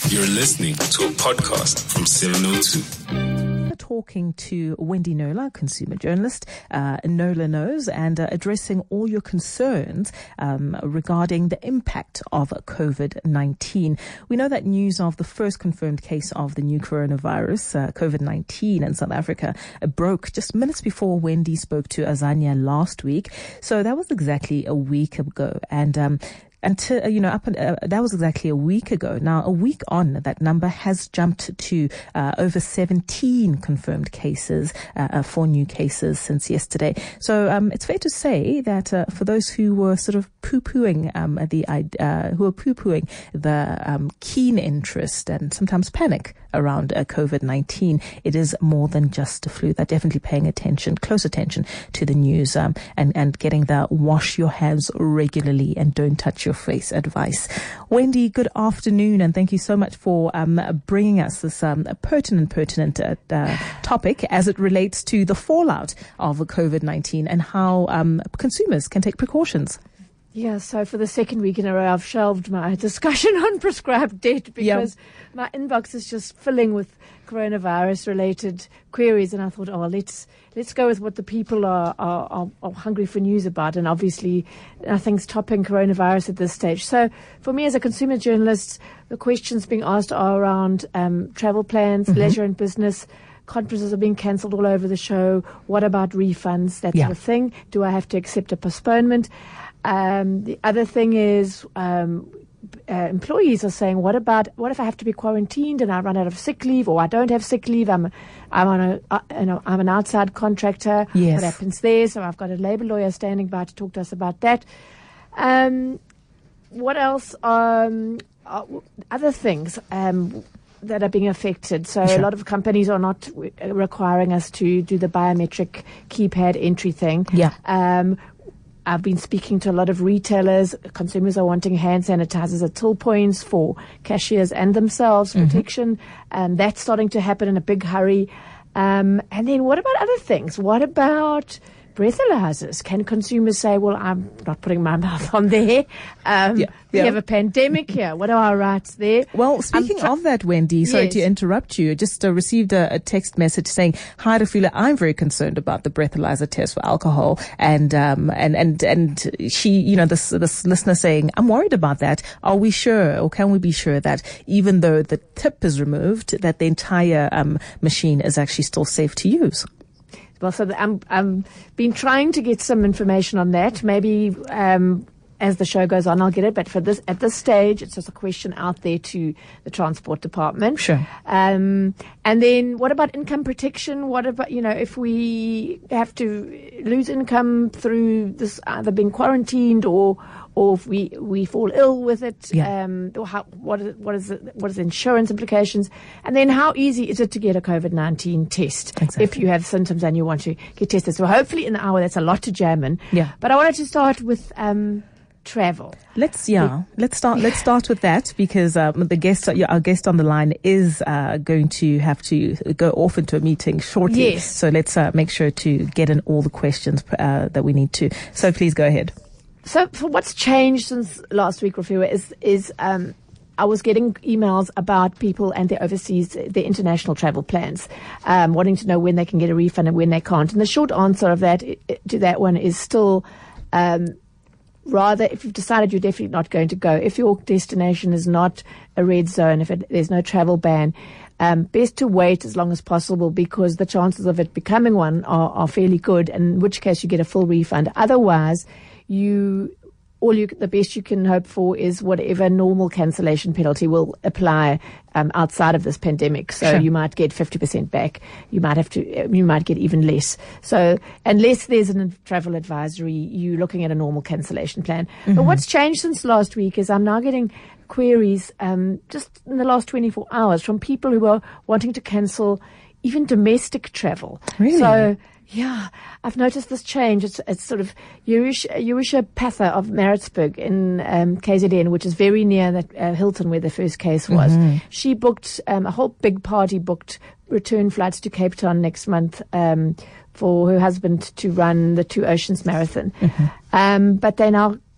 You're listening to a podcast from 702. Talking to Wendy Knowler, consumer journalist, Knowler Knows, and addressing all your concerns regarding the impact of COVID-19. We know that news of the first confirmed case of the new coronavirus, COVID-19 in South Africa, broke just minutes before Wendy spoke to Azania last week. So that was exactly a week ago. And until, that was exactly a week ago. Now, a week on, that number has jumped to over 17 confirmed cases, 4 new cases since yesterday. So it's fair to say that for those who were sort of poo-pooing the keen interest and sometimes panic around COVID-19, it is more than just a flu. They're definitely paying close attention to the news and getting the wash your hands regularly and don't touch your face advice. Wendy, good afternoon, and thank you so much for bringing us this pertinent topic as it relates to the fallout of COVID-19 and how consumers can take precautions. Yeah, so for the second week in a row, I've shelved my discussion on prescribed debt because my inbox is just filling with coronavirus-related queries, and I thought, let's go with what the people are hungry for news about, and obviously nothing's topping coronavirus at this stage. So for me as a consumer journalist, the questions being asked are around travel plans, leisure and business. Conferences are being cancelled all over the show. What about refunds, that sort of thing? Do I have to accept a postponement? The other thing is employees are saying, what if I have to be quarantined and I run out of sick leave, or I don't have sick leave? I'm an outside contractor. Yes. What happens there? So I've got a labour lawyer standing by to talk to us about that. What else? Other things that are being affected. So a lot of companies are not requiring us to do the biometric keypad entry thing. I've been speaking to a lot of retailers. Consumers are wanting hand sanitizers at till points for cashiers and themselves, protection. That's starting to happen in a big hurry. And then what about other things? What about breathalyzers? Can consumers say, well, I'm not putting my mouth on there. We have a pandemic here. What are our rights there? Well, speaking of that, Wendy, sorry to interrupt you, just received a text message saying, hi, Rafila, I'm very concerned about the breathalyzer test for alcohol. And she, this listener saying, I'm worried about that. Are we sure, or can we be sure that even though the tip is removed, that the entire machine is actually still safe to use? Well, so I'm been trying to get some information on that. Maybe as the show goes on, I'll get it. But at this stage, it's just a question out there to the Transport Department. Sure. And then what about income protection? What about, if we have to lose income through this either being quarantined or if we fall ill with it, or what is the insurance implications? And then how easy is it to get a COVID-19 test if you have symptoms and you want to get tested? So hopefully in the hour, that's a lot to jam in. Yeah. But I wanted to start with travel. Let's start with that, because our guest on the line is going to have to go off into a meeting shortly. Yes. So let's make sure to get in all the questions that we need to. So please go ahead. So what's changed since last week, Rafiwa, is I was getting emails about people and their international travel plans, wanting to know when they can get a refund and when they can't. And the short answer of that to that one is still rather, if you've decided you're definitely not going to go, if your destination is not a red zone, if there's no travel ban, best to wait as long as possible, because the chances of it becoming one are fairly good, in which case you get a full refund. Otherwise, the best you can hope for is whatever normal cancellation penalty will apply outside of this pandemic. So you might get 50% back. You might get even less. So unless there's a travel advisory, you're looking at a normal cancellation plan. But what's changed since last week is I'm now getting queries just in the last 24 hours from people who are wanting to cancel even domestic travel. Really? So yeah, I've noticed this change. It's sort of Yurisha Patha of Maritzburg in KZN, which is very near that Hilton where the first case was. She booked a whole big party, booked return flights to Cape Town next month for her husband to run the Two Oceans Marathon. But they now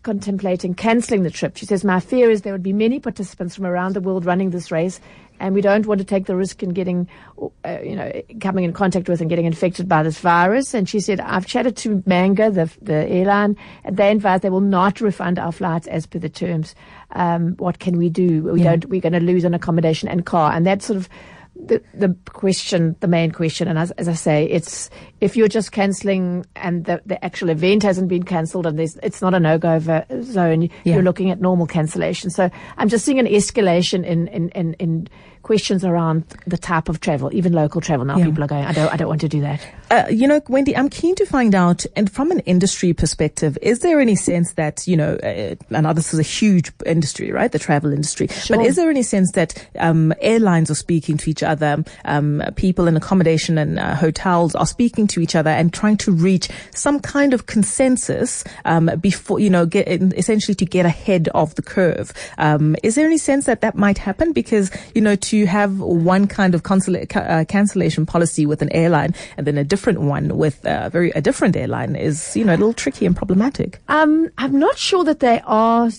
contemplating cancelling the trip. She says, my fear is there would be many participants from around the world running this race, and we don't want to take the risk in getting, coming in contact with and getting infected by this virus. And she said, I've chatted to Manga, the airline, and they advise they will not refund our flights as per the terms. What can we do? We're going to lose on accommodation and car. And that's sort of the question, the main question. And as I say, it's if you're just cancelling and the actual event hasn't been cancelled and it's not a no-go zone, you're looking at normal cancellation. So I'm just seeing an escalation in questions around the type of travel, even local travel. Now people are going, I don't want to do that. Wendy, I'm keen to find out, and from an industry perspective, is there any sense that, I know this is a huge industry, right? The travel industry. Sure. But is there any sense that airlines are speaking to each other, people in accommodation and hotels are speaking to each other and trying to reach some kind of consensus before, essentially to get ahead of the curve? Is there any sense that might happen? Because, to have one kind of cancellation policy with an airline and then a different one with a different airline is, a little tricky and problematic. I'm not sure that they are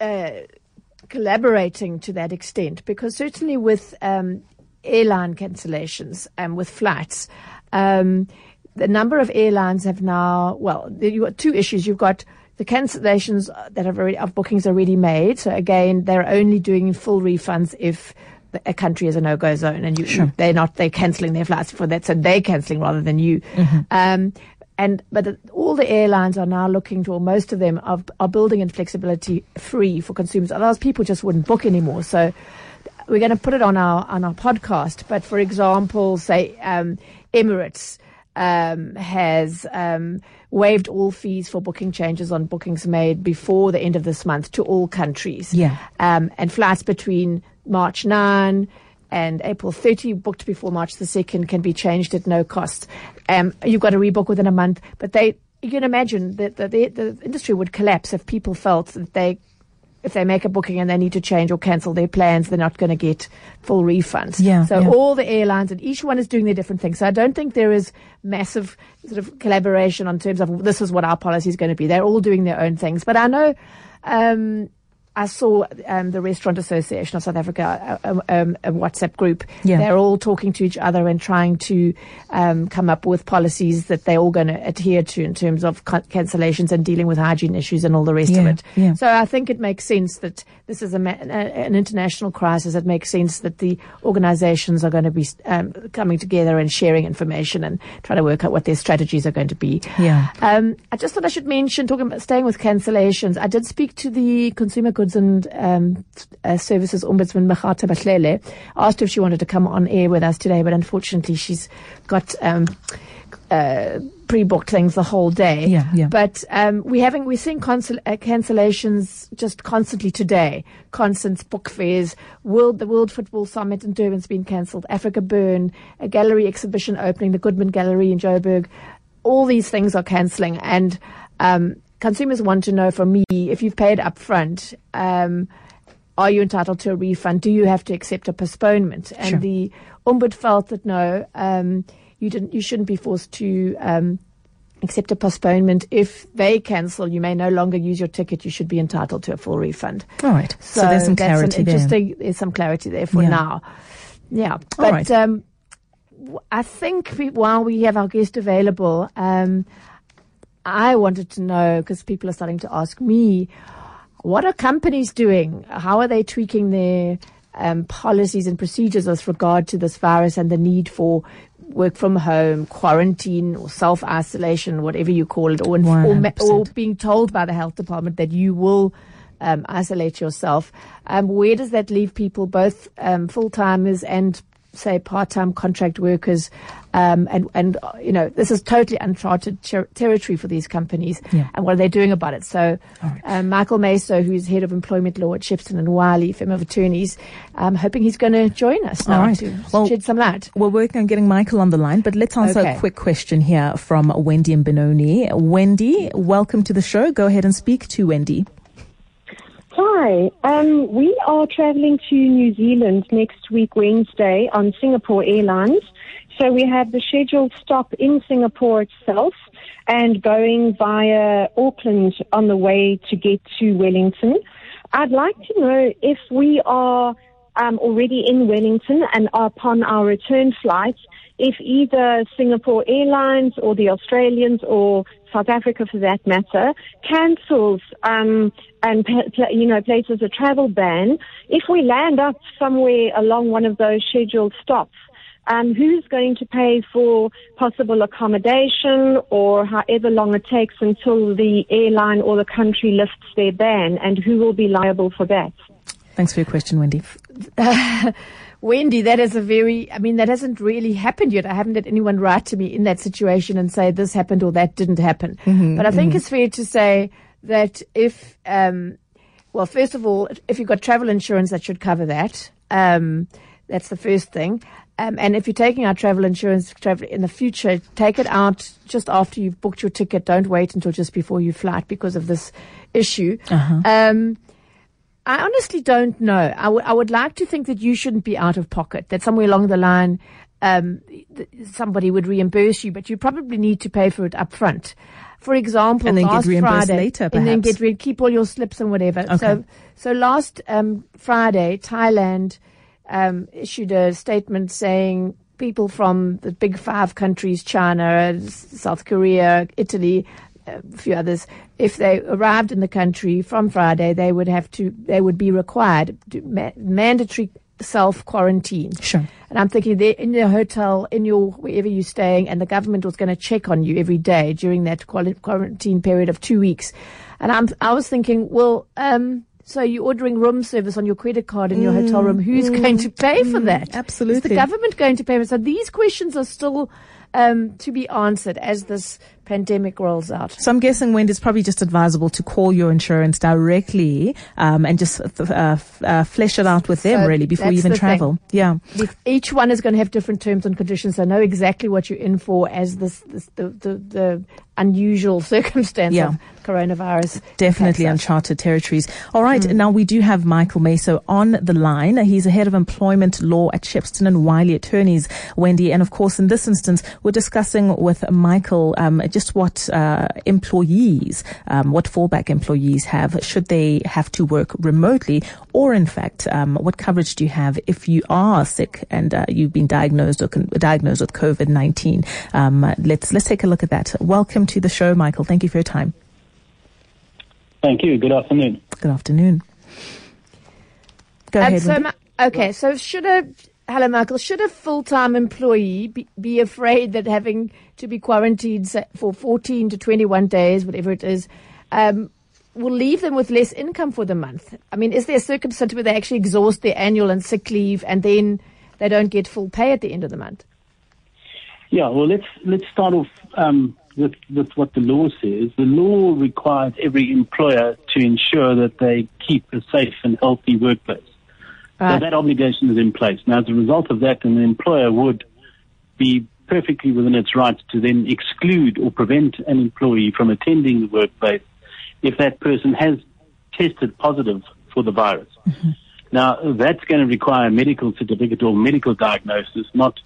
collaborating to that extent, because certainly with airline cancellations and with flights, the number of airlines have now, you've got two issues. You've got the cancellations that of bookings already made. So again, they're only doing full refunds if a country is a no-go zone, and they're cancelling their flights for that, so they're cancelling rather than you. Mm-hmm. But all the airlines are now looking to, or most of them are building in flexibility free for consumers. Otherwise, people just wouldn't book anymore. So we're going to put it on our podcast. But for example, say Emirates has waived all fees for booking changes on bookings made before the end of this month to all countries. And flights between March 9 and April 30 booked before March the 2nd can be changed at no cost. You've got to rebook within a month. But you can imagine that the industry would collapse if people felt that if they make a booking and they need to change or cancel their plans, they're not going to get full refunds. All the airlines, and each one is doing their different things. So I don't think there is massive sort of collaboration on terms of this is what our policy is going to be. They're all doing their own things. But I know I saw the Restaurant Association of South Africa, a WhatsApp group. They're all talking to each other and trying to come up with policies that they're all going to adhere to in terms of cancellations and dealing with hygiene issues and all the rest of it. So I think it makes sense that this is an international crisis. It makes sense that the organizations are going to be coming together and sharing information and trying to work out what their strategies are going to be. I just thought I should mention, staying with cancellations, I did speak to the Consumer Goods and Services Ombudsman Makgatha Bahlele. Asked her if she wanted to come on air with us today, but unfortunately she's got pre-booked things the whole day. But we're seeing cancellations just constantly today. Constance book fairs, the World Football Summit in Durban's been cancelled. Africa Burn, a gallery exhibition opening, the Goodman Gallery in Joburg. All these things are cancelling, and consumers want to know from me, if you've paid up front, are you entitled to a refund? Do you have to accept a postponement? And the Ombud felt that no, you shouldn't be forced to accept a postponement. If they cancel, you may no longer use your ticket. You should be entitled to a full refund. All right. So there's some clarity there. There's some clarity there for now. But I think while we have our guest available, I wanted to know, because people are starting to ask me, what are companies doing? How are they tweaking their policies and procedures with regard to this virus and the need for work from home, quarantine, or self-isolation, whatever you call it, or being told by the health department that you will isolate yourself? Where does that leave people, both full-timers and, say, part-time contract workers? And this is totally uncharted territory for these companies. And what are they doing about it? So Michael Meso, who's head of employment law at Shepstone and Wiley, firm of attorneys, I'm hoping he's going to join us now to shed some light. We're working on getting Michael on the line, but let's answer a quick question here from Wendy and Benoni. Wendy, welcome to the show. Go ahead and speak to Wendy. Hi. We are traveling to New Zealand next week, Wednesday, on Singapore Airlines. So we have the scheduled stop in Singapore itself and going via Auckland on the way to get to Wellington. I'd like to know if we are already in Wellington and are upon our return flight, if either Singapore Airlines or the Australians or South Africa for that matter cancels and places a travel ban. If we land up somewhere along one of those scheduled stops, who's going to pay for possible accommodation or however long it takes until the airline or the country lifts their ban, and who will be liable for that? Thanks for your question, Wendy. Wendy, that hasn't really happened yet. I haven't had anyone write to me in that situation and say this happened or that didn't happen. But I think it's fair to say that if, first of all, if you've got travel insurance, that should cover that. That's the first thing. And if you're taking out travel insurance in the future, take it out just after you've booked your ticket. Don't wait until just before you flight because of this issue. I honestly don't know. I would like to think that you shouldn't be out of pocket, that somewhere along the line somebody would reimburse you, but you probably need to pay for it up front. For example, and then last get reimbursed Friday, later, perhaps. And then keep all your slips and whatever. Okay. So last Friday, Thailand issued a statement saying people from the big 5 countries, China, South Korea, Italy, a few others, if they arrived in the country from Friday, they would be required to mandatory self-quarantine. Sure. And I'm thinking they're in your hotel, wherever you're staying, and the government was going to check on you every day during that quarantine period of 2 weeks. And I was thinking, well, so you're ordering room service on your credit card in your hotel room. Who's going to pay for that? Absolutely. Is the government going to pay for it? So these questions are still to be answered as this pandemic rolls out. So I'm guessing, Wendy, it's probably just advisable to call your insurance directly and just flesh it out with them, really, before you even travel. Yeah. Each one is going to have different terms and conditions, so know exactly what you're in for as the unusual circumstance of coronavirus. Definitely uncharted territories. All right, now we do have Michael Meso on the line. He's the head of employment law at Shepston and Wiley Attorneys, Wendy. And of course, in this instance, we're discussing with Michael just what employees, what fallback employees have should they have to work remotely, or in fact, what coverage do you have if you are sick and you've been diagnosed with COVID-19? Let's take a look at that. Welcome to the show, Michael. Thank you for your time. Thank you. Good afternoon. Good afternoon. Go ahead. Hello, Michael. Should a full-time employee be afraid that having to be quarantined for 14 to 21 days, whatever it is, will leave them with less income for the month? I mean, is there a circumstance where they actually exhaust their annual and sick leave and then they don't get full pay at the end of the month? Yeah, well, let's start off with what the law says. The law requires every employer to ensure that they keep a safe and healthy workplace. So that obligation is in place. Now, as a result of that, an employer would be perfectly within its rights to then exclude or prevent an employee from attending the workplace if that person has tested positive for the virus. Mm-hmm. Now, that's going to require a medical certificate or medical diagnosis, not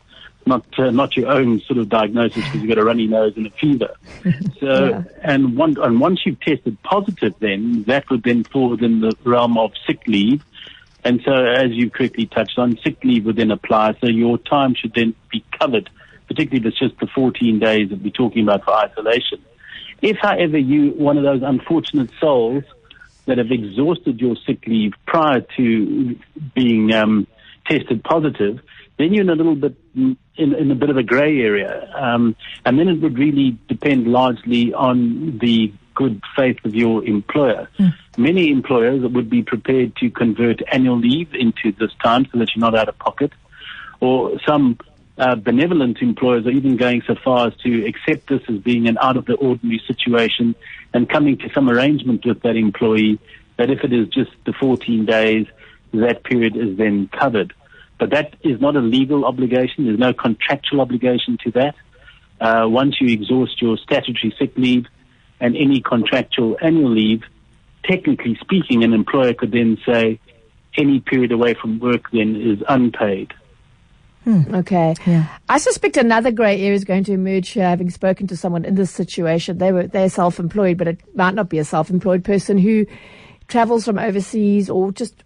your own sort of diagnosis because you've got a runny nose and a fever. So, and once you've tested positive, then that would then fall within the realm of sick leave. And so, as you correctly touched on, sick leave would then apply. So your time should then be covered, particularly if it's just the 14 days that we're talking about for isolation. If, however, you one of those unfortunate souls that have exhausted your sick leave prior to being tested positive, then you're in a little bit in a bit of a grey area, and then it would really depend largely on the good faith of your employer. Many employers would be prepared to convert annual leave into this time so that you're not out of pocket, or some benevolent employers are even going so far as to accept this as being an out of the ordinary situation and coming to some arrangement with that employee that if it is just the 14 days, that period is then covered. But that is not a legal obligation. There's no contractual obligation to that. Once you exhaust your statutory sick leave and any contractual annual leave, technically speaking, an employer could then say any period away from work then is unpaid. Okay. Yeah. I suspect another grey area is going to emerge here, having spoken to someone in this situation. They're self-employed, but it might not be a self-employed person who travels from overseas or just,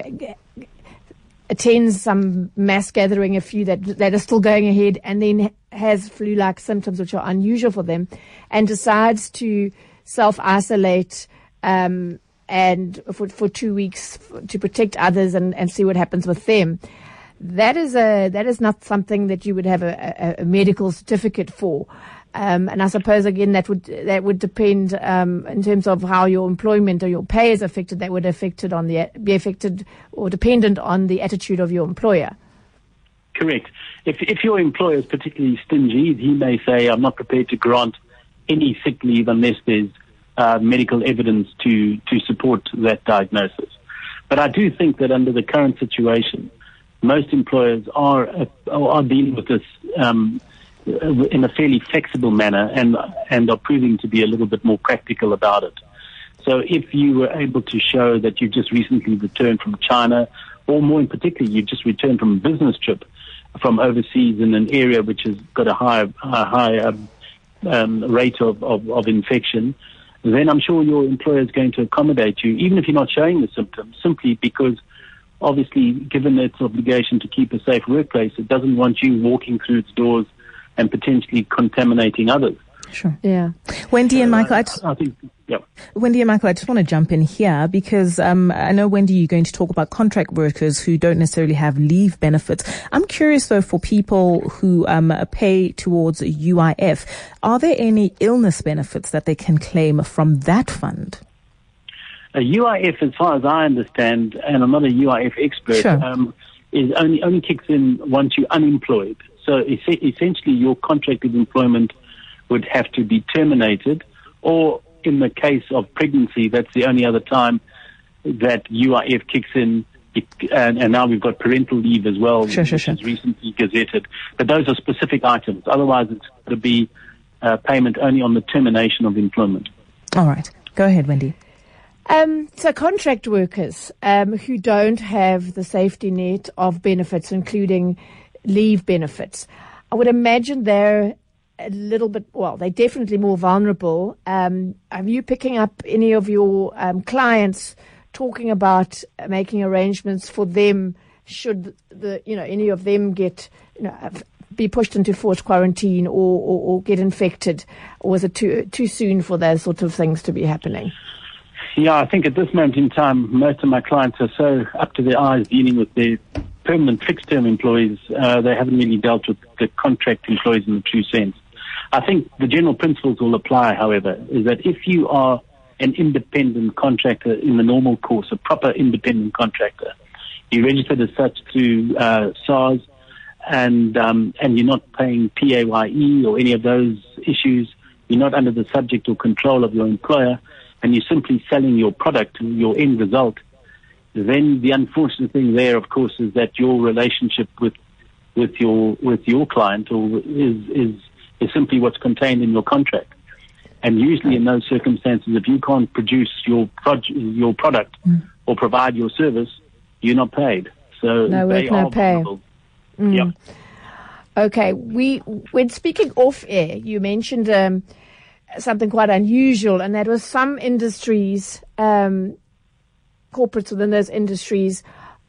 attends some mass gathering, a few that are still going ahead, and then has flu-like symptoms which are unusual for them, and decides to self-isolate and for 2 weeks to protect others and see what happens with them. That is not something that you would have a medical certificate for. And I suppose again that would depend in terms of how your employment or your pay is affected. That would be affected or dependent on the attitude of your employer. Correct. If your employer is particularly stingy, he may say, "I'm not prepared to grant any sick leave unless there's medical evidence to support that diagnosis." But I do think that under the current situation, most employers are dealing with this in a fairly flexible manner and are proving to be a little bit more practical about it. So if you were able to show that you've just recently returned from China, or more in particular, you've just returned from a business trip from overseas in an area which has got a high rate of infection, then I'm sure your employer is going to accommodate you, even if you're not showing the symptoms, simply because obviously, given its obligation to keep a safe workplace, it doesn't want you walking through its doors and potentially contaminating others. Sure. Yeah. Wendy and Michael, Wendy and Michael, I just want to jump in here because I know, Wendy, you're going to talk about contract workers who don't necessarily have leave benefits. I'm curious, though, for people who pay towards UIF, are there any illness benefits that they can claim from that fund? A UIF, as far as I understand, and I'm not a UIF expert, sure. Is only kicks in once you're unemployed. So essentially, your contract of employment would have to be terminated, or in the case of pregnancy, that's the only other time that UIF kicks in. And now we've got parental leave as well, which is recently gazetted. But those are specific items. Otherwise, it's going to be payment only on the termination of employment. All right. Go ahead, Wendy. So contract workers who don't have the safety net of benefits, including leave benefits, I would imagine they're a little bit, they're definitely more vulnerable. Are you picking up any of your clients talking about making arrangements for them should any of them get, be pushed into forced quarantine or get infected? Or is it too soon for those sort of things to be happening? Yeah, I think at this moment in time, most of my clients are so up to their eyes dealing with their permanent fixed-term employees, they haven't really dealt with the contract employees in the true sense. I think the general principles will apply, however, is that if you are an independent contractor in the normal course, a proper independent contractor, you're registered as such through SARS, and you're not paying PAYE or any of those issues, you're not under the subject or control of your employer, and you're simply selling your product, your end result, then the unfortunate thing there, of course, is that your relationship with your client is simply what's contained in your contract. And usually in those circumstances, if you can't produce your product or provide your service, you're not paid. So no work, no pay. Yeah. Okay. When speaking off air, you mentioned something quite unusual, and that was some industries, corporates within those industries,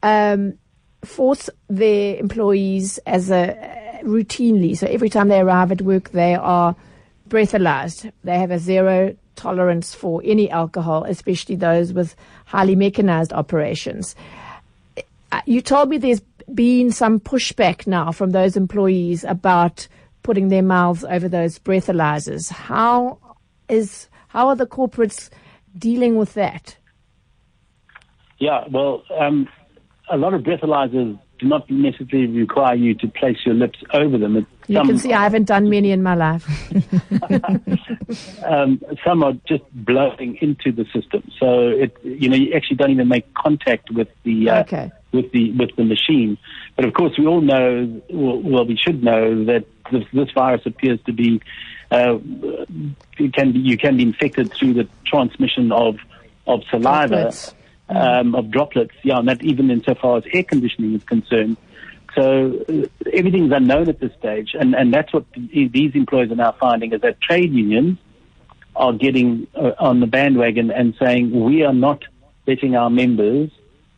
force their employees as routinely. So every time they arrive at work, they are breathalyzed. They have a zero tolerance for any alcohol, especially those with highly mechanized operations. You told me there's been some pushback now from those employees about putting their mouths over those breathalyzers. How are the corporates dealing with that? Yeah, well, a lot of breathalyzers do not necessarily require you to place your lips over them. You can see I haven't done many in my life. Some are just blowing into the system, so you actually don't even make contact with the with the machine. But of course, we all know, well, we should know that this virus appears to be you can be infected through the transmission of saliva. Droplets. Of droplets, and that even insofar as air conditioning is concerned. So everything's unknown at this stage, and that's what these employers are now finding, is that trade unions are getting on the bandwagon and saying, we are not letting our members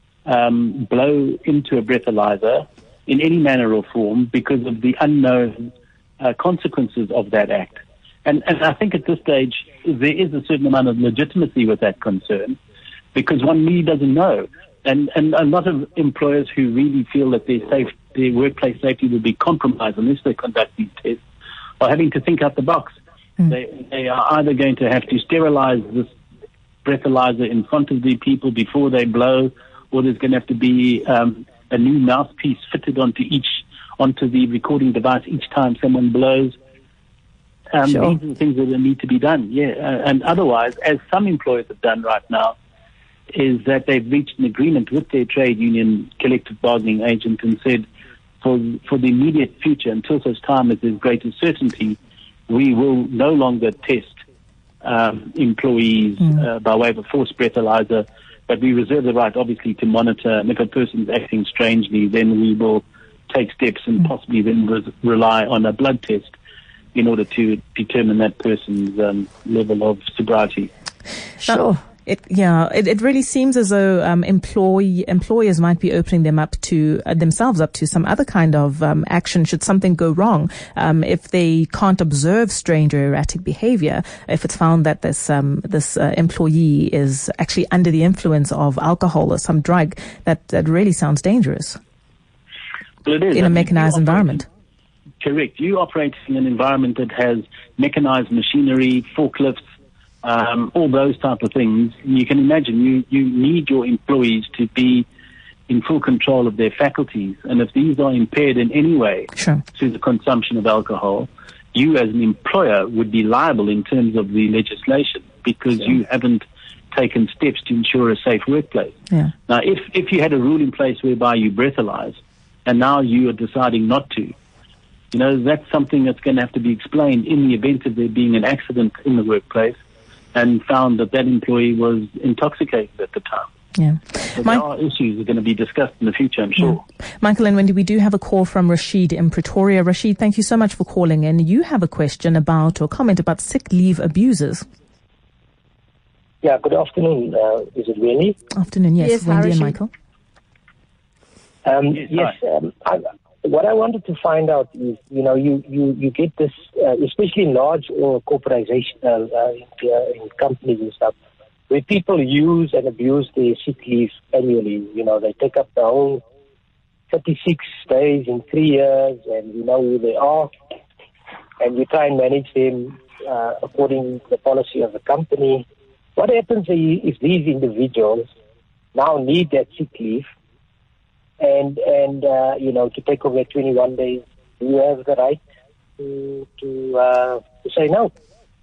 blow into a breathalyzer in any manner or form because of the unknown consequences of that act. And I think at this stage there is a certain amount of legitimacy with that concern, because one really doesn't know. And a lot of employers who really feel that their workplace safety will be compromised unless they conduct these tests are having to think out the box. They are either going to have to sterilize this breathalyzer in front of the people before they blow, or there's going to have to be a new mouthpiece fitted onto the recording device each time someone blows. Sure. These are the things that need to be done. And otherwise, as some employers have done right now, is that they've reached an agreement with their trade union collective bargaining agent and said, for the immediate future, until such time as there's greater certainty, we will no longer test employees by way of a forced breathalyzer, but we reserve the right, obviously, to monitor. And if a person's acting strangely, then we will take steps and possibly then rely on a blood test in order to determine that person's level of sobriety. Sure. It really seems as though employers might be opening them up to themselves up to some other kind of action should something go wrong. If they can't observe strange or erratic behavior, if it's found that this employee is actually under the influence of alcohol or some drug, that really sounds dangerous. Well, it is. In a mechanized environment. Correct. You operate in an environment that has mechanized machinery, forklifts, all those type of things. You can imagine you need your employees to be in full control of their faculties. And if these are impaired in any way through the consumption of alcohol, you as an employer would be liable in terms of the legislation because you haven't taken steps to ensure a safe workplace. Yeah. Now, if you had a rule in place whereby you breathalyze and now you are deciding not to, that's something that's going to have to be explained in the event of there being an accident in the workplace and found that employee was intoxicated at the time. Yeah. So there are issues that are going to be discussed in the future, I'm sure. Michael and Wendy, we do have a call from Rashid in Pretoria. Rashid, thank you so much for calling in. You have a question about or comment about sick leave abusers. Yeah, good afternoon. Is it Wendy? Afternoon, yes. Wendy and Michael. What I wanted to find out is, you get this, especially in large or corporations, in companies and stuff, where people use and abuse their sick leave annually. They take up the whole 36 days in 3 years, and you know who they are, and you try and manage them according to the policy of the company. What happens if these individuals now need that sick leave? And to take over 21 days, do you have the right to say no?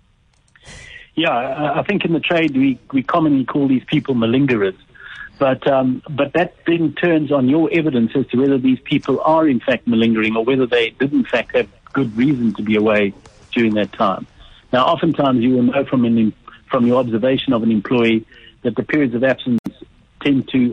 Yeah, I think in the trade we commonly call these people malingerers, but that then turns on your evidence as to whether these people are in fact malingering or whether they did in fact have good reason to be away during that time. Now, oftentimes you will know from your observation of an employee that the periods of absence tend to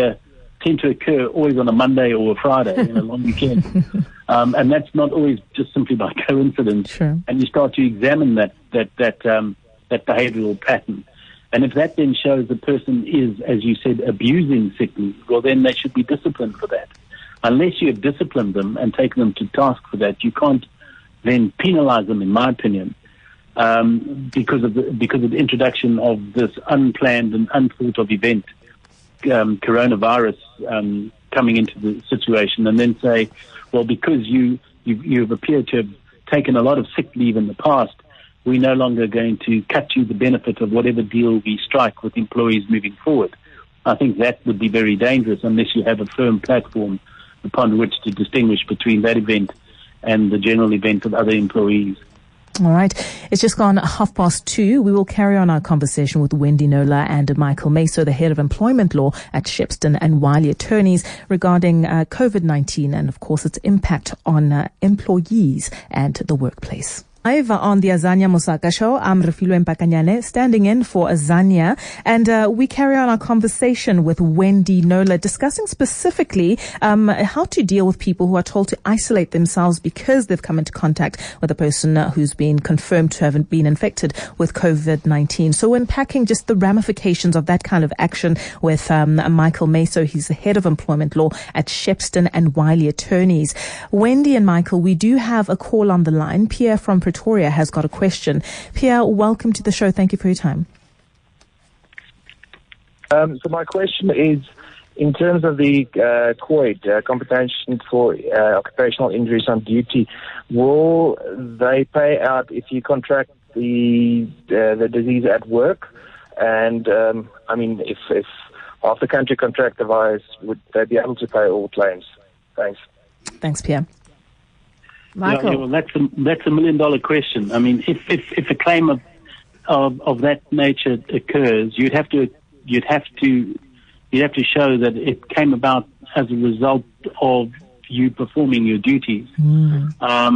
occur always on a Monday or a Friday in a long weekend. And that's not always just simply by coincidence. Sure. And you start to examine that behavioral pattern. And if that then shows the person is, as you said, abusing sick leave, well, then they should be disciplined for that. Unless you have disciplined them and taken them to task for that, you can't then penalize them, in my opinion, because of the introduction of this unplanned and unthought of event, coronavirus coming into the situation, and then say, well, because you've appeared to have taken a lot of sick leave in the past, we're no longer going to cut you the benefit of whatever deal we strike with employees moving forward. I think that would be very dangerous unless you have a firm platform upon which to distinguish between that event and the general event of other employees. All right. It's just gone 2:30. We will carry on our conversation with Wendy Knowler and Michael Meso, the head of employment law at Shepstone and Wiley Attorneys, regarding COVID-19 and, of course, its impact on employees and the workplace. Live on the Azania Mosaka Show, I'm Refilwe Mpakanyane, standing in for Azania, and we carry on our conversation with Wendy Knowler, discussing specifically how to deal with people who are told to isolate themselves because they've come into contact with a person who's been confirmed to have been infected with COVID-19. So we're unpacking just the ramifications of that kind of action with Michael Meso. He's the head of employment law at Shepstone and Wiley Attorneys. Wendy and Michael, we do have a call on the line. Pierre from Pretoria has got a question. Pierre, welcome to the show. Thank you for your time. So my question is, in terms of the COID, Compensation for Occupational Injuries on Duty, will they pay out if you contract the disease at work? And if half the country contract the virus, would they be able to pay all claims? Thanks. Thanks, Pierre. Michael. Yeah, well, that's a $1 million question. I mean, if a claim of that nature occurs, you'd have to show that it came about as a result of you performing your duties. And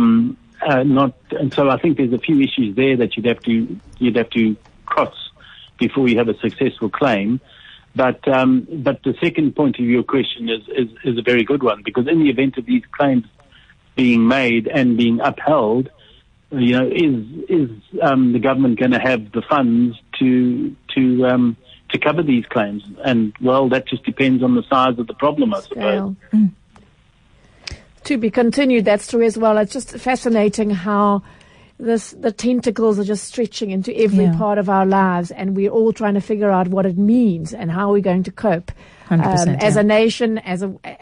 so I think there's a few issues there that you'd have to cross before you have a successful claim. But the second point of your question is a very good one, because in the event of these claims being made and being upheld, is the government going to have the funds to cover these claims? And well, that just depends on the size of the problem, I suppose. To be continued, that's true as well. It's just fascinating how the tentacles are just stretching into every part of our lives, and we're all trying to figure out what it means and how we're going to cope. As a nation, as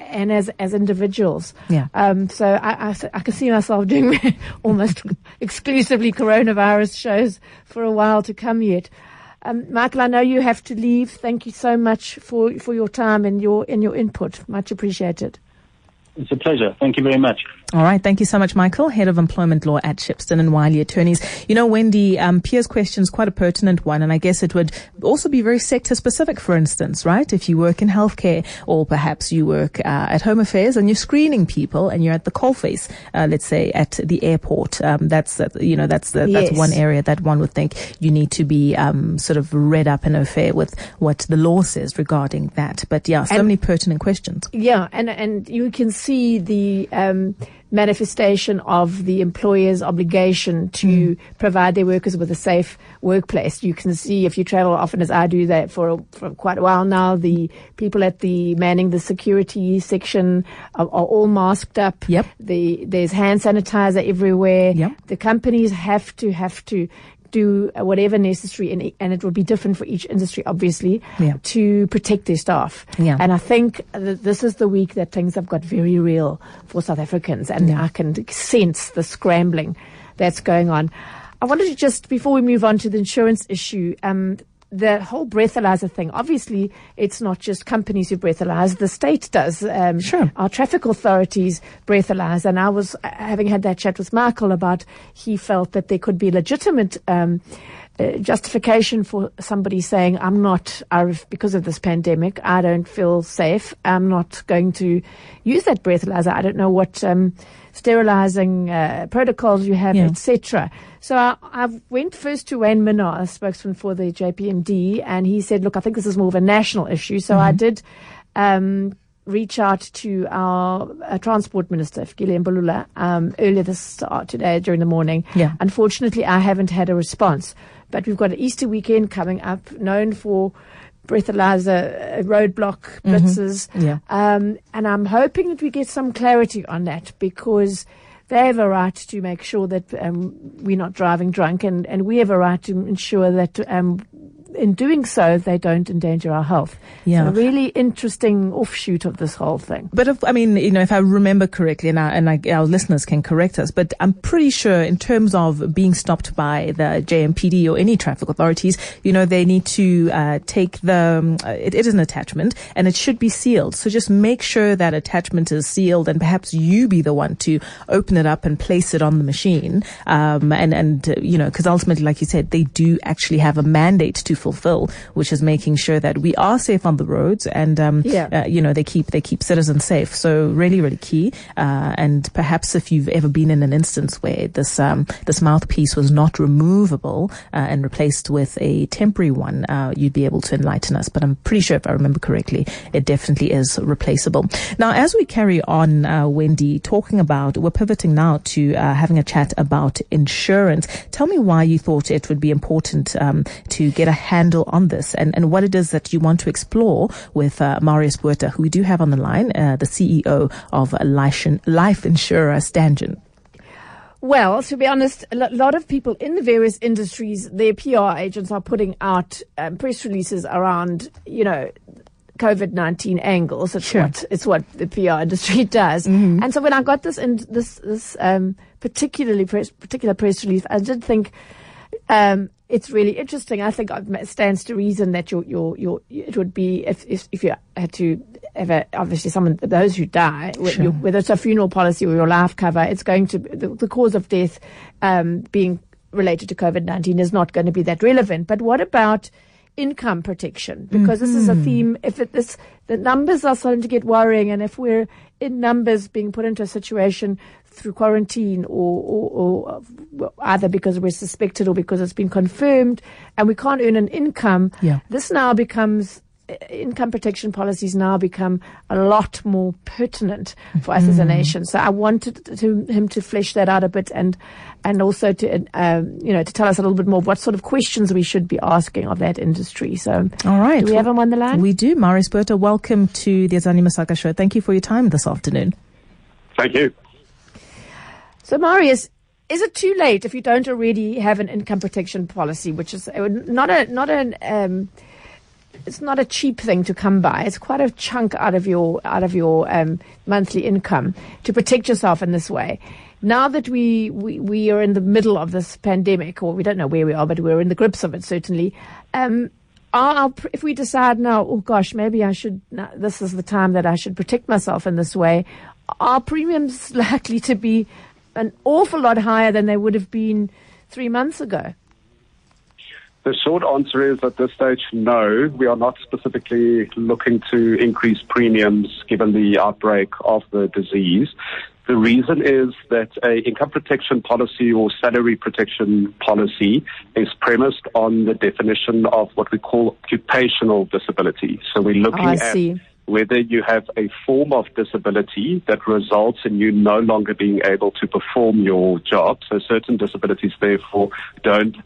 individuals. Yeah. So I can see myself doing almost exclusively coronavirus shows for a while to come yet. Michael, I know you have to leave. Thank you so much for your time and your input. Much appreciated. It's a pleasure. Thank you very much. All right. Thank you so much, Michael, head of employment law at Shepstone and Wiley Attorneys. You know, Wendy, Pierre's question is quite a pertinent one, and I guess it would also be very sector specific, for instance, right? If you work in healthcare, or perhaps you work at Home Affairs and you're screening people and you're at the coalface, let's say at the airport, that's one area that one would think you need to be sort of read up and au fait with what the law says regarding that. But yeah, so many pertinent questions. Yeah, and you can see the manifestation of the employer's obligation to provide their workers with a safe workplace. You can see, if you travel often as I do, that for quite a while now, the people at the manning the security section are all masked up. Yep. There's hand sanitizer everywhere. Yep. The companies have to do whatever necessary, and it will be different for each industry, obviously, to protect their staff. Yeah. And I think this is the week that things have got very real for South Africans, and I can sense the scrambling that's going on. I wanted to just, before we move on to the insurance issue, the whole breathalyzer thing, obviously it's not just companies who breathalyze, the state does. Sure. Our traffic authorities breathalyze, and I was having had that chat with Michael about, he felt that there could be legitimate justification for somebody saying, because of this pandemic, I don't feel safe, I'm not going to use that breathalyzer. I don't know what sterilizing protocols you have, etc. So I went first to Wayne Minnar, a spokesman for the JPMD, and he said, look, I think this is more of a national issue. So I did reach out to our Transport Minister, Fikile Mbalula, earlier today during the morning. Yeah. Unfortunately, I haven't had a response. But we've got an Easter weekend coming up, known for breathalyzer roadblock blitzes. Yeah. And I'm hoping that we get some clarity on that, because they have a right to make sure that we're not driving drunk, and we have a right to ensure that in doing so, they don't endanger our health. Yeah. So a really interesting offshoot of this whole thing. But if I remember correctly, and our listeners can correct us, but I'm pretty sure in terms of being stopped by the JMPD or any traffic authorities, they need to take it is an attachment and it should be sealed. So just make sure that attachment is sealed, and perhaps you be the one to open it up and place it on the machine. Because ultimately, like you said, they do actually have a mandate to fulfill, which is making sure that we are safe on the roads and, they keep citizens safe. So really, really key. And perhaps if you've ever been in an instance where this mouthpiece was not removable and replaced with a temporary one, you'd be able to enlighten us. But I'm pretty sure, if I remember correctly, it definitely is replaceable. Now, as we carry on, Wendy, we're pivoting now to having a chat about insurance. Tell me why you thought it would be important to get a handle on this and what it is that you want to explore with Marius Botha, who we do have on the line, the CEO of life insurer Stangen. Well, to be honest, a lot of people in the various industries, their PR agents are putting out press releases around, COVID-19 angles. It's what the PR industry does. Mm-hmm. And so when I got this particular press release, I did think it's really interesting. I think it stands to reason that it would be if you had to have obviously those who die, sure. Whether it's a funeral policy or your life cover, it's going to the cause of death being related to COVID-19 is not going to be that relevant. But what about income protection? Because this is a theme. The numbers are starting to get worrying, and if we're in numbers being put into a situation through quarantine or either because we're suspected or because it's been confirmed and we can't earn an income, this now becomes income protection policies now become a lot more pertinent for us as a nation. So I wanted him to flesh that out a bit and also to tell us a little bit more of what sort of questions we should be asking of that industry. So, all right, do we have him on the line? We do. Marius Botha, welcome to the Azani Masaka Show. Thank you for your time this afternoon. Thank you. So, Marius, is it too late if you don't already have an income protection policy, which is it's not a cheap thing to come by. It's quite a chunk out of your monthly income to protect yourself in this way. Now that we are in the middle of this pandemic, or we don't know where we are, but we're in the grips of it certainly. If we decide now, oh gosh, maybe this is the time that I should protect myself in this way, are premiums likely to be an awful lot higher than they would have been 3 months ago? The short answer is at this stage, no. We are not specifically looking to increase premiums given the outbreak of the disease. The reason is that an income protection policy or salary protection policy is premised on the definition of what we call occupational disability. So we're looking at whether you have a form of disability that results in you no longer being able to perform your job. So certain disabilities, therefore, don't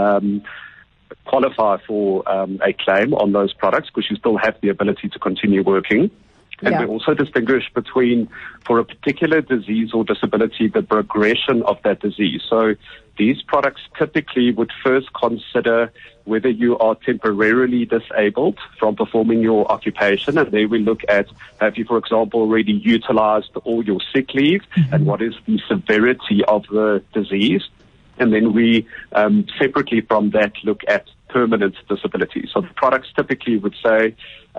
qualify for a claim on those products because you still have the ability to continue working. And we also distinguish between, for a particular disease or disability, the progression of that disease. So these products typically would first consider whether you are temporarily disabled from performing your occupation. And then we look at, have you, for example, already utilized all your sick leave and what is the severity of the disease? And then we separately from that look at permanent disability. So the products typically would say,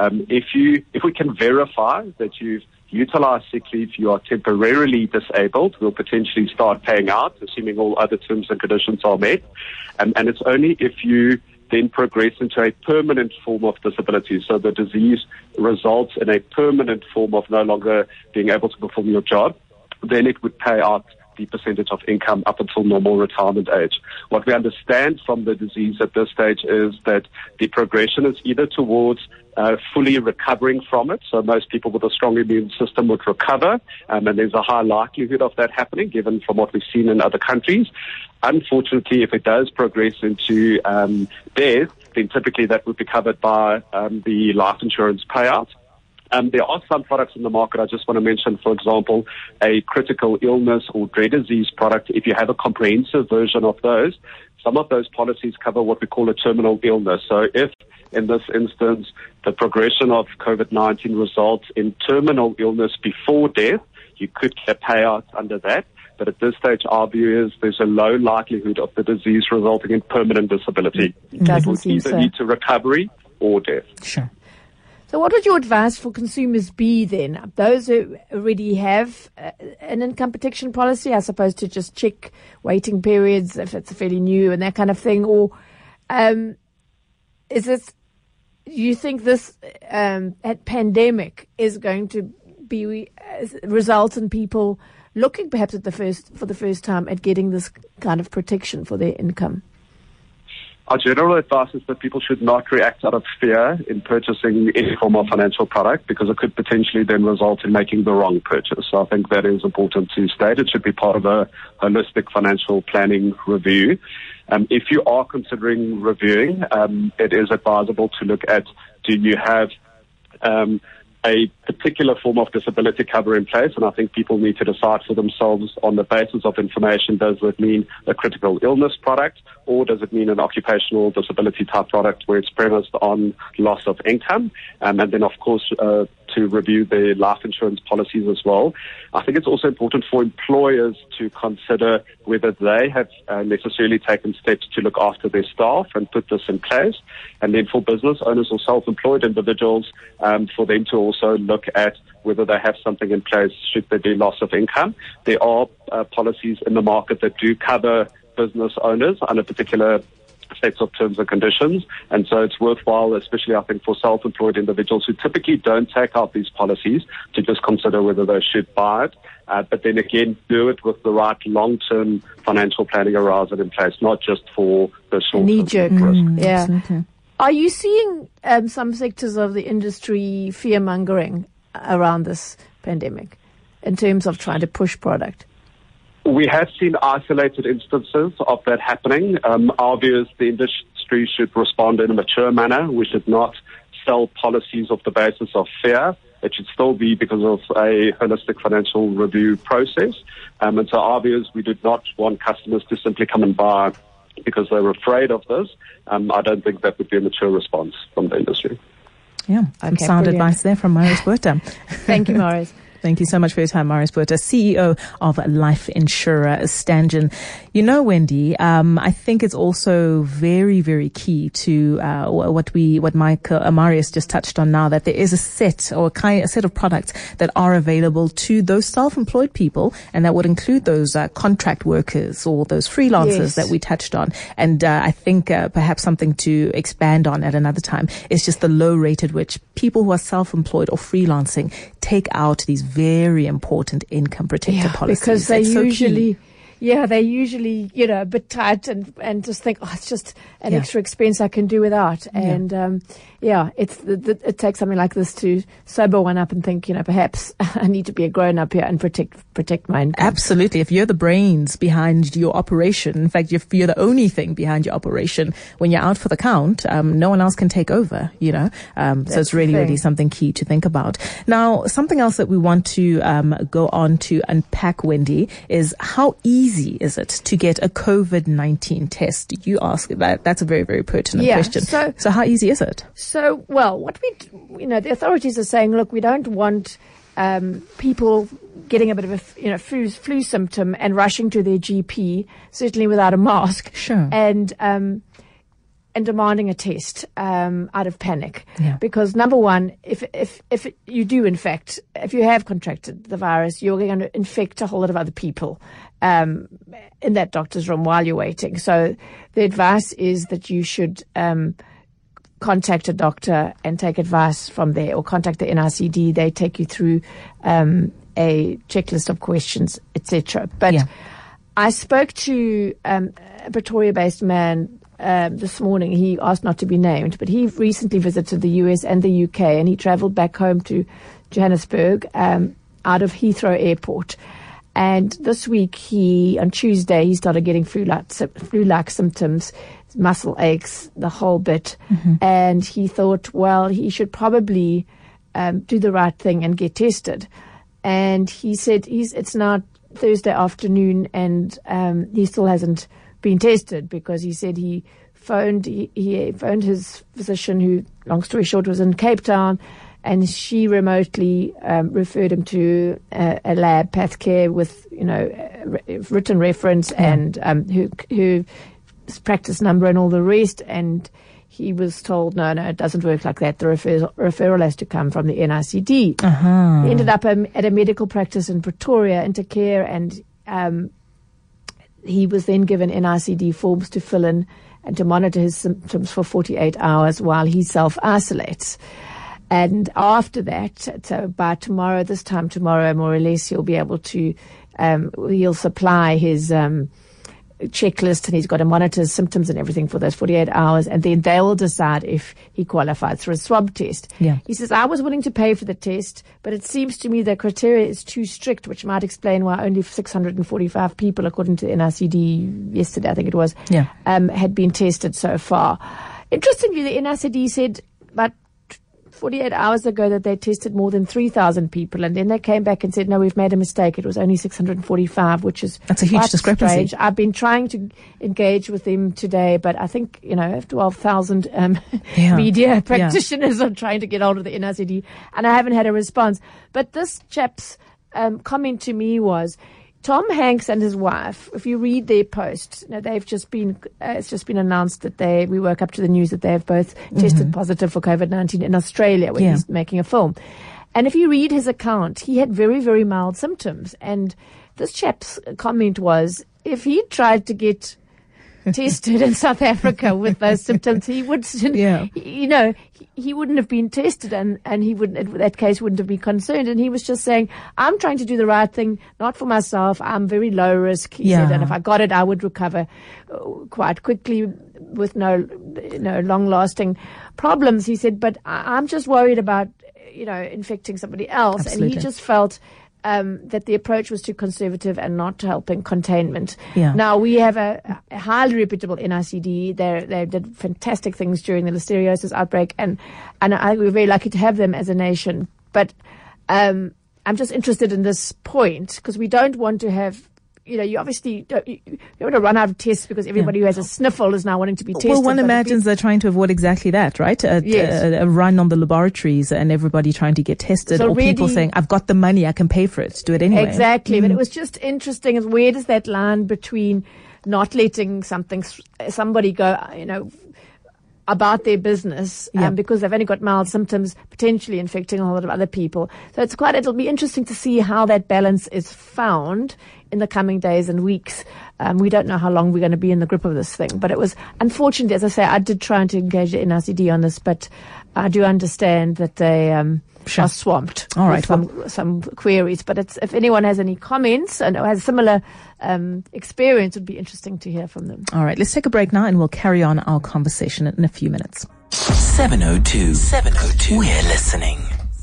if we can verify that you've utilized sick leave, you are temporarily disabled, we'll potentially start paying out, assuming all other terms and conditions are met. And it's only if you then progress into a permanent form of disability. So the disease results in a permanent form of no longer being able to perform your job, then it would pay out the percentage of income up until normal retirement age. What we understand from the disease at this stage is that the progression is either towards fully recovering from it. So most people with a strong immune system would recover, and there's a high likelihood of that happening, given from what we've seen in other countries. Unfortunately, if it does progress into death, then typically that would be covered by the life insurance payout. There are some products in the market. I just want to mention, for example, a critical illness or dread disease product. If you have a comprehensive version of those, some of those policies cover what we call a terminal illness. So if, in this instance, the progression of COVID-19 results in terminal illness before death, you could get a payout under that. But at this stage, our view is there's a low likelihood of the disease resulting in permanent disability. It would either lead to recovery or death. Sure. So what would your advice for consumers be then? Those who already have an income protection policy, I suppose, to just check waiting periods if it's fairly new and that kind of thing, or you think this pandemic is going to be result in people looking perhaps for the first time at getting this kind of protection for their income? Our general advice is that people should not react out of fear in purchasing any form of financial product, because it could potentially then result in making the wrong purchase. So I think that is important to state. It should be part of a holistic financial planning review. If you are considering reviewing, it is advisable to look at, do you have a particular form of disability cover in place? And I think people need to decide for themselves on the basis of information. Does it mean a critical illness product, or does it mean an occupational disability type product where it's premised on loss of income? And then, of course, to review the life insurance policies as well. I think it's also important for employers to consider whether they have necessarily taken steps to look after their staff and put this in place. And then for business owners or self-employed individuals, for them to also look at whether they have something in place should there be loss of income. There are policies in the market that do cover business owners under particular sets of terms and conditions, and so it's worthwhile, especially I think for self-employed individuals who typically don't take out these policies, to just consider whether they should buy it, but then again do it with the right long-term financial planning horizon in place, not just for the short-term knee-jerk risk. Yeah. Absolutely. Are you seeing some sectors of the industry fear-mongering around this pandemic in terms of trying to push product? We have seen isolated instances of that happening. Our view is the industry should respond in a mature manner. We should not sell policies off the basis of fear. It should still be because of a holistic financial review process. And so our view is we do not want customers to simply come and buy because they're afraid of this. I don't think that would be a mature response from the industry. Yeah, some sound advice there from Marius Botha. Thank you, Marius. Thank you so much for your time, Marius Botha, CEO of life insurer Stangen. You know, Wendy, I think it's also very, very key to what Marius just touched on now, that there is a set of products that are available to those self-employed people, and that would include those contract workers or those freelancers that we touched on. And I think perhaps something to expand on at another time is just the low rate at which people who are self-employed or freelancing take out these very important income protector policies. Because they usually, a bit tight and just think, it's just an extra expense I can do without. And, it takes something like this to sober one up and think, perhaps I need to be a grown up here and protect my income. Absolutely. If you're the brains behind your operation, in fact, if you're the only thing behind your operation, when you're out for the count, no one else can take over, so it's really something key to think about. Now, something else that we want to go on to unpack, Wendy, is how easy is it to get a COVID-19 test? You ask that. That's a very, very pertinent question. So how easy is it? So, what the authorities are saying, look, we don't want people getting a bit of a flu symptom and rushing to their GP, certainly without a mask, and demanding a test out of panic. Because number one, if you do if you have contracted the virus, you're going to infect a whole lot of other people in that doctor's room while you're waiting. So the advice is that you should contact a doctor and take advice from there, or contact the NICD. They take you through a checklist of questions, etc. But I spoke to a Pretoria-based man this morning. He asked not to be named, but he recently visited the US and the UK, and he travelled back home to Johannesburg out of Heathrow Airport. And this week, on Tuesday, he started getting flu-like symptoms, muscle aches, the whole bit. And he thought, well, he should probably do the right thing and get tested. And he said it's now Thursday afternoon, and he still hasn't been tested, because he said he phoned his physician, who, long story short, was in Cape Town, and she remotely referred him to a lab, Pathcare, with written reference and who practice number and all the rest. And he was told, no, it doesn't work like that. The referral has to come from the NICD. He ended up at a medical practice in Pretoria, Intercare, and he was then given NICD forms to fill in and to monitor his symptoms for 48 hours while he self-isolates. And after that, so by tomorrow, this time tomorrow, more or less, he'll be able to, he'll supply his checklist, and he's got to monitor his symptoms and everything for those 48 hours, and then they will decide if he qualifies for a swab test. Yeah. He says, I was willing to pay for the test, but it seems to me the criteria is too strict, which might explain why only 645 people, according to the NICD yesterday, I think it was, had been tested so far. Interestingly, the NICD said about 48 hours ago that they tested more than 3,000 people, and then they came back and said, no, we've made a mistake. It was only 645, which is that's a huge discrepancy. Strange. I've been trying to engage with them today, but I think, 12,000 media practitioners are trying to get hold of the NICD, and I haven't had a response. But this chap's comment to me was, Tom Hanks and his wife, if you read their post, they've just been, it's just been announced that we woke up to the news that they have both tested positive for COVID-19 in Australia, where he's making a film. And if you read his account, he had very, very mild symptoms. And this chap's comment was, if he tried to get tested in South Africa with those symptoms, he would, he wouldn't have been tested, and he wouldn't, in that case, wouldn't have been concerned. And he was just saying, I'm trying to do the right thing, not for myself. I'm very low risk. He said, and if I got it, I would recover quite quickly with no long lasting problems. He said, but I'm just worried about, infecting somebody else. Absolutely. And he just felt that the approach was too conservative and not helping containment. Yeah. Now, we have a highly reputable NICD. They did fantastic things during the listeriosis outbreak, and we're very lucky to have them as a nation. But I'm just interested in this point, because we don't want to have, you obviously don't want to run out of tests because everybody who has a sniffle is now wanting to be tested. Well, one imagines they're trying to avoid exactly that, right? A run on the laboratories and everybody trying to get tested, or people saying, I've got the money, I can pay for it, do it anyway. Exactly. But it was just interesting, is where does that line between not letting somebody go, about their business, because they've only got mild symptoms, potentially infecting a lot of other people. So it'll be interesting to see how that balance is found in the coming days and weeks. We don't know how long we're going to be in the grip of this thing, but it was unfortunate. As I say, I did try to engage the NICD on this, but I do understand that they are swamped. All right, with some queries. But if anyone has any comments and has similar experience, it would be interesting to hear from them. All right, let's take a break now, and we'll carry on our conversation in a few minutes. 702. We're listening.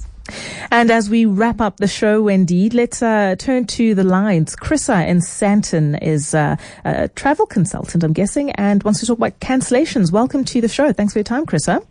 And as we wrap up the show, indeed, let's turn to the lines. Chrissa in Sandton is a travel consultant, I'm guessing, and wants to talk about cancellations. Welcome to the show. Thanks for your time, Chrissa.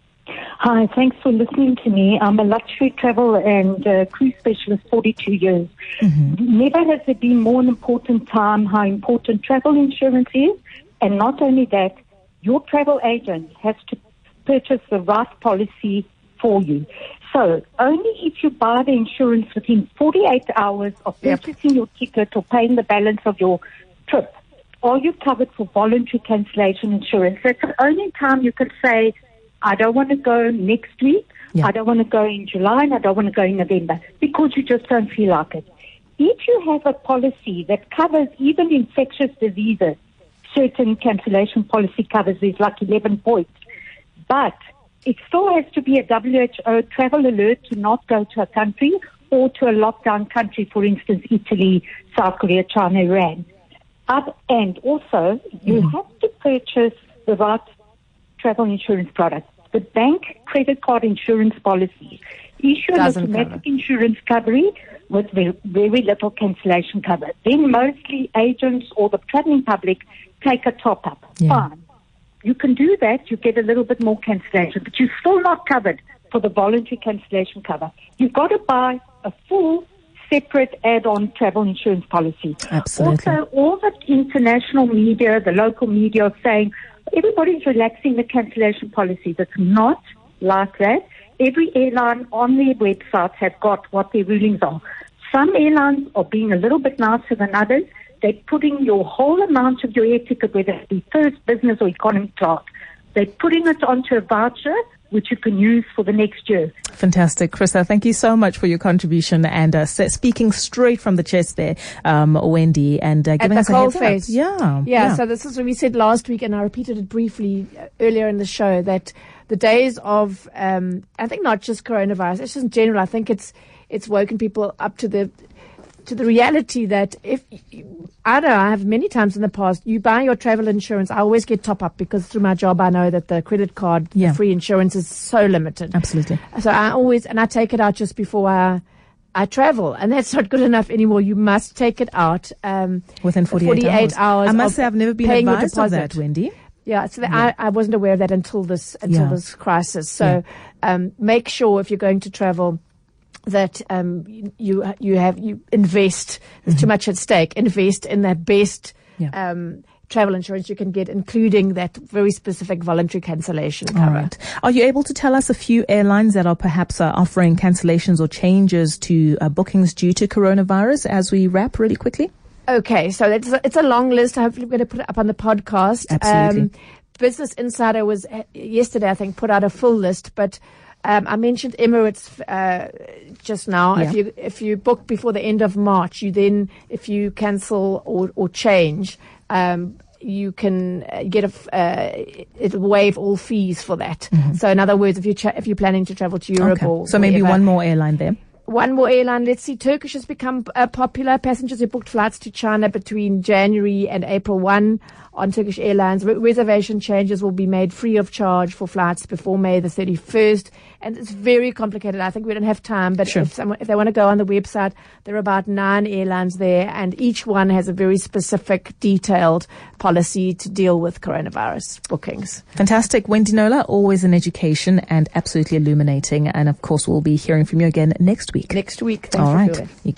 Hi, thanks for listening to me. I'm a luxury travel and cruise specialist, 42 years. Mm-hmm. Never has there been more an important time how important travel insurance is. And not only that, your travel agent has to purchase the right policy for you. So only if you buy the insurance within 48 hours of purchasing your ticket or paying the balance of your trip are you covered for voluntary cancellation insurance. That's the only time you can say, I don't want to go next week, I don't want to go in July, and I don't want to go in November, because you just don't feel like it. If you have a policy that covers even infectious diseases, certain cancellation policy covers, there's like 11 points, but it still has to be a WHO travel alert to not go to a country or to a lockdown country, for instance, Italy, South Korea, China, Iran. And also, you have to purchase the right travel insurance product. The bank credit card insurance policy issue an automatic insurance coverage with very little cancellation cover. Then mostly agents or the traveling public take a top-up. Fine. You can do that. You get a little bit more cancellation, but you're still not covered for the voluntary cancellation cover. You've got to buy a full, separate add-on travel insurance policy. Absolutely. Also, all the international media, the local media are saying everybody's relaxing the cancellation policies. It's not like that. Every airline on their website has got what their rulings are. Some airlines are being a little bit nicer than others. They're putting your whole amount of your air ticket, whether it be first, business, or economy class, they're putting it onto a voucher which you can use for the next year. Fantastic. Chrissa, thank you so much for your contribution and speaking straight from the chest there, Wendy, and giving us a heads up. Yeah. So this is what we said last week, and I repeated it briefly earlier in the show, that the days of, I think not just coronavirus, it's just in general, I think it's woken people up to the reality that I have many times in the past, you buy your travel insurance, I always get top up because through my job I know that the credit card free insurance is so limited. Absolutely. So I take it out just before I travel, and that's not good enough anymore. You must take it out within 48 hours. I must say I've never been advised of that, Wendy. Yeah, so I wasn't aware of that until this crisis. So make sure if you're going to travel that you invest. There's too much at stake. Invest in the best travel insurance you can get, including that very specific voluntary cancellation cover. All right. Are you able to tell us a few airlines that are perhaps offering cancellations or changes to bookings due to coronavirus as we wrap really quickly? Okay, so it's a long list. Hopefully, we're going to put it up on the podcast. Absolutely. Business Insider was yesterday, I think, put out a full list, but I mentioned Emirates just now. Yeah. If you book before the end of March, if you cancel or change, you can get it'll waive all fees for that. Mm-hmm. So in other words, if you're planning to travel to Europe or so maybe one more airline there. One more airline. Let's see. Turkish has become popular. Passengers who booked flights to China between January and April 1 on Turkish Airlines. Reservation changes will be made free of charge for flights before May the 31st. And it's very complicated. I think we don't have time, but if they want to go on the website, there are about 9 airlines there, and each one has a very specific, detailed policy to deal with coronavirus bookings. Fantastic. Wendy Knowler, always an education and absolutely illuminating. And of course, we'll be hearing from you again next week. Thanks All for right. doing.